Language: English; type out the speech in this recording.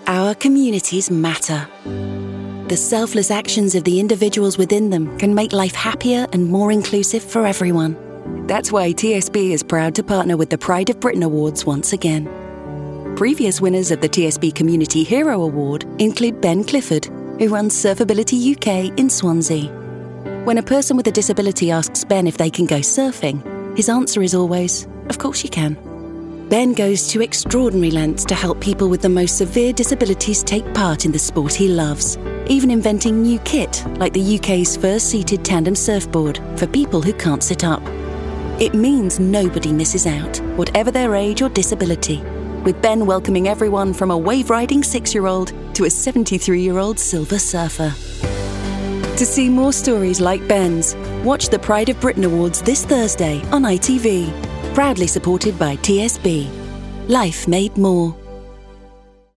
Our communities matter. The selfless actions of the individuals within them can make life happier and more inclusive for everyone. That's why TSB is proud to partner with the Pride of Britain Awards once again. Previous winners of the TSB Community Hero Award include Ben Clifford, who runs Surfability UK in Swansea. When a person with a disability asks Ben if they can go surfing, his answer is always, "Of course you can." Ben goes to extraordinary lengths to help people with the most severe disabilities take part in the sport he loves, even inventing new kit like the UK's first seated tandem surfboard for people who can't sit up. It means nobody misses out, whatever their age or disability, with Ben welcoming everyone from a wave-riding 6-year-old to a 73-year-old silver surfer. To see more stories like Ben's, watch the Pride of Britain Awards this Thursday on ITV. Proudly supported by TSB. Life made more.